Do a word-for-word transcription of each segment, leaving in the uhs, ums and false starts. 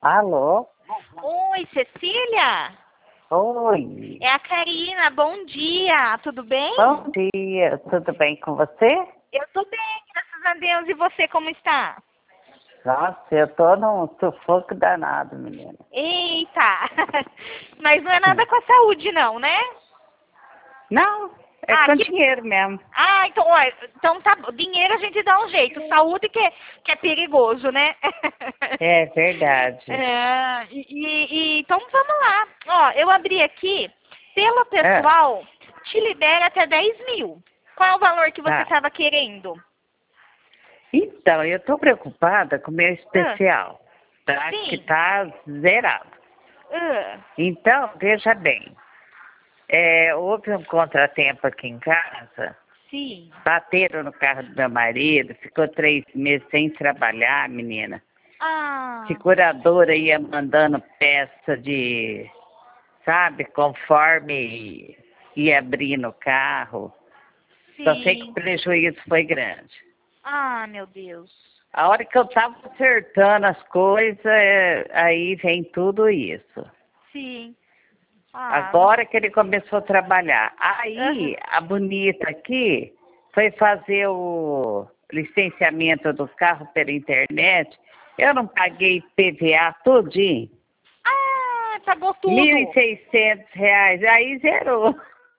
Alô? Oi, Cecília? Oi. É a Karina, bom dia, tudo bem? Bom dia, tudo bem com você? Eu tô bem, graças a Deus, e você como está? Nossa, eu tô num sufoco danado, menina. Eita, mas não é nada com a saúde não, né? Não, é Ah, com que... dinheiro mesmo. ah então, ó, então tá, dinheiro a gente dá um jeito, saúde que, é- que é perigoso, né? É verdade. É, e, e- e- então vamos lá, ó, eu abri aqui, pelo É, pessoal, te libera até dez mil. Qual é o valor que você tá. estava querendo? Então, eu tô preocupada com o meu Ah, especial, tá? Que sim. tá zerado. Ah, Então, veja bem, é, houve um contratempo aqui em casa, sim. bateram no carro do meu marido, ficou três meses sem trabalhar, menina. Ah, Seguradora ia mandando peça de, sabe, conforme ia abrindo o carro. Só sei que o sim. prejuízo foi grande. Ah, meu Deus. A hora que eu estava acertando as coisas, é, aí vem tudo isso. Sim. Ah, Agora que ele começou a trabalhar. aham. Aí, a bonita aqui foi fazer o licenciamento do carro pela internet. Eu não paguei P V A tudinho. Ah, pagou Mil e tudo. seiscentos reais, aí zerou.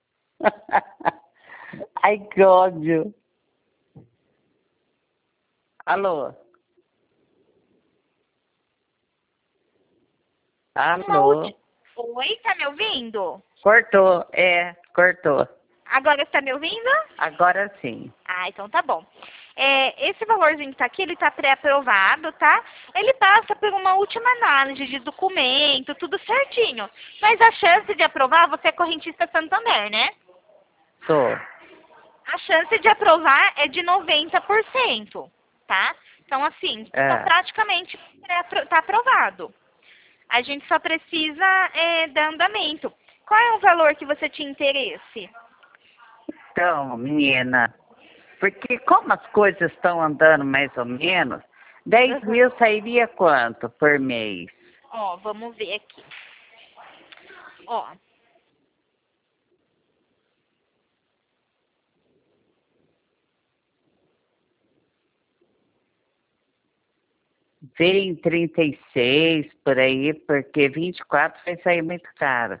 Ai, que ódio. Alô? Uma Alô? última. Oi, tá me ouvindo? Cortou, é, cortou. Agora está me ouvindo? Agora sim. Ah, então tá bom. É, esse valorzinho que tá aqui, ele tá pré-aprovado, tá? Ele passa por uma última análise de documento, tudo certinho. Mas a chance de aprovar, você é correntista Santander, né? Tô. A chance de aprovar é de noventa por cento, tá? Então, assim, tá É. praticamente pré- tá aprovado. A gente só precisa é, dar andamento. Qual é o valor que você tinha interesse? Então, menina, porque como as coisas estão andando mais ou menos, dez Uhum. mil sairia quanto por mês? Ó, vamos ver aqui. Ó, Vê em trinta e seis por aí, porque vinte e quatro vai sair muito caro.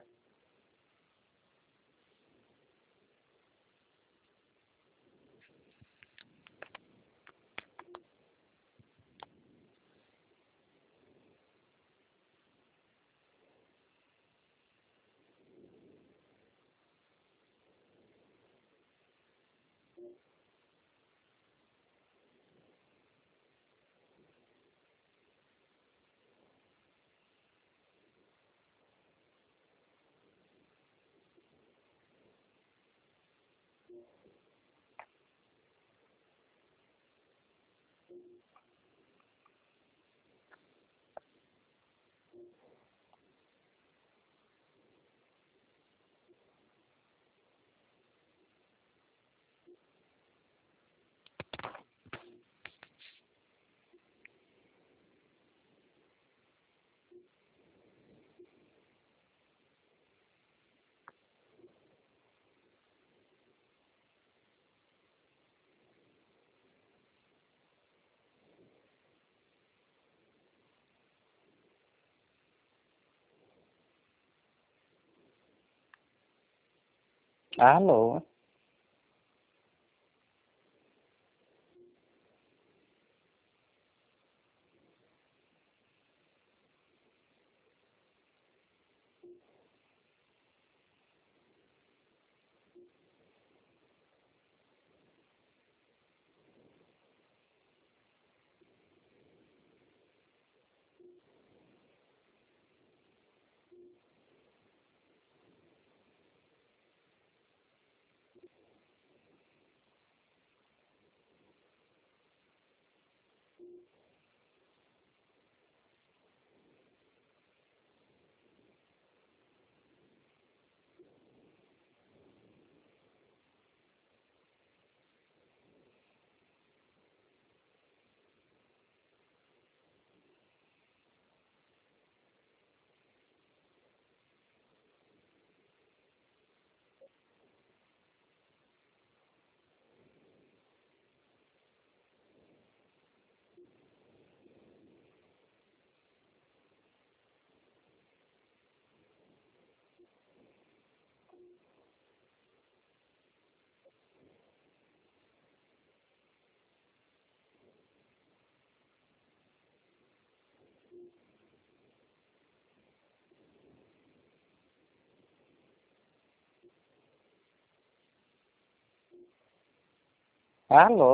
Alô? Alô?